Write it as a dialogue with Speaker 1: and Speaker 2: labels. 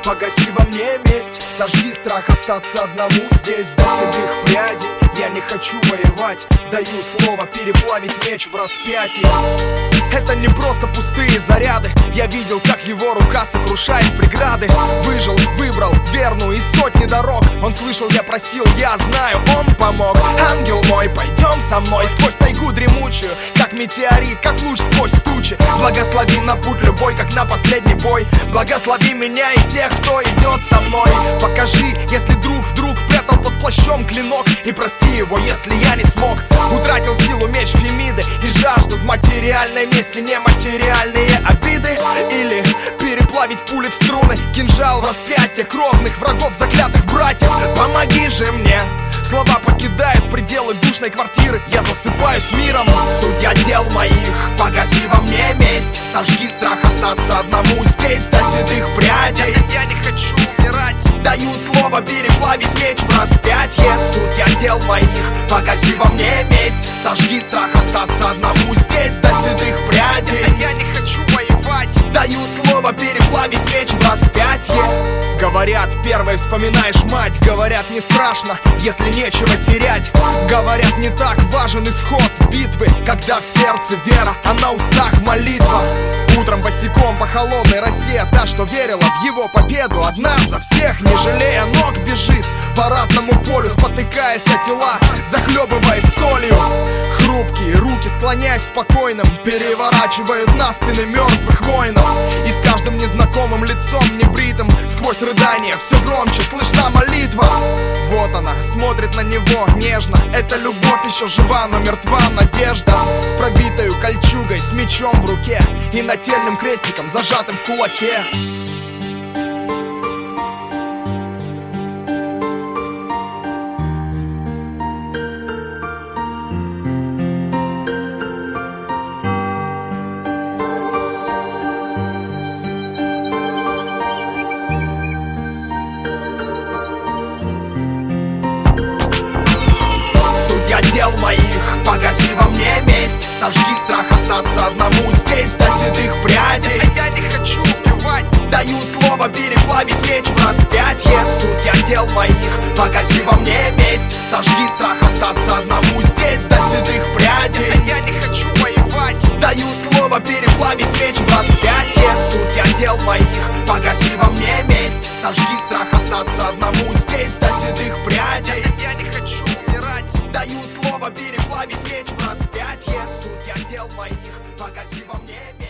Speaker 1: погаси во мне месть. Сожги страх остаться одному здесь до седых прядей. Я не хочу воевать, даю слово переплавить меч в распятии. Это не просто пустые заряды. Я видел, как его рука сокрушает преграды. Выжил, выбрал верную из сотни дорог. Он слышал, я просил, я знаю, он помог. Ангел мой, пойдем со мной сквозь тайгу дремучую, как метеорит, как луч сквозь тучи. Благослови на путь любой, как на последний бой. Благослови меня и тех, кто идет со мной. Покажи, если друг вдруг прятал под плащом клинок, и прости его, если я не смог. Утратил силу меч Фемиды и жаждут материальной мести нематериальные обиды. Или переплавить пули в струны, кинжал в распятие кровных врагов, заклятых братьев. Помоги же мне. Слова покидают пределы душной квартиры. Я засыпаюсь миром. Судья дел моих, погаси во мне месть. Сожги страх остаться одному здесь до седых прядей. Я не хочу умирать. Даю слово переплавить меч в распятье. Судья дел моих, погаси во мне месть. Сожги страх остаться одному здесь до седых прядей. Я не хочу воевать. Даю слово переплавить меч в распятье. Говорят, первой вспоминаешь мать. Говорят, не страшно, если нечего терять. Говорят, не так важен исход битвы, когда в сердце вера, а на устах молитва. Утром босиком по холодной росе та, что верила в его победу, одна за всех, не жалея ног, бежит по ратному полю, спотыкаясь о тела, захлебываясь солью. Хрупкие руки, склоняясь к покойным, переворачивают на спины мертвых воинов. И с каждым незнакомым лицом небритым, сквозь рыдания все громче слышна молитва. Вот она, смотрит на него нежно. Эта любовь еще жива, но мертва надежда. С пробитою кольчугой, с мечом в руке и нательным крестиком, зажатым в кулаке. Дел моих, погаси во мне месть. Сожги страх остаться одному здесь до седых прядей. Я не хочу убивать. Даю слово переплавить меч в распятье. Судья дел моих, погаси во мне месть. Сожги страх остаться одному здесь до седых прядей. Я не хочу воевать. Даю слово переплавить меч в распятье. Судья дел моих, погаси во мне месть. Сожги страх остаться одному здесь до седых прядей. Я не хочу умирать. Даю слово переплавить меч в распятье. Судья дел моих, погаси во мне месть.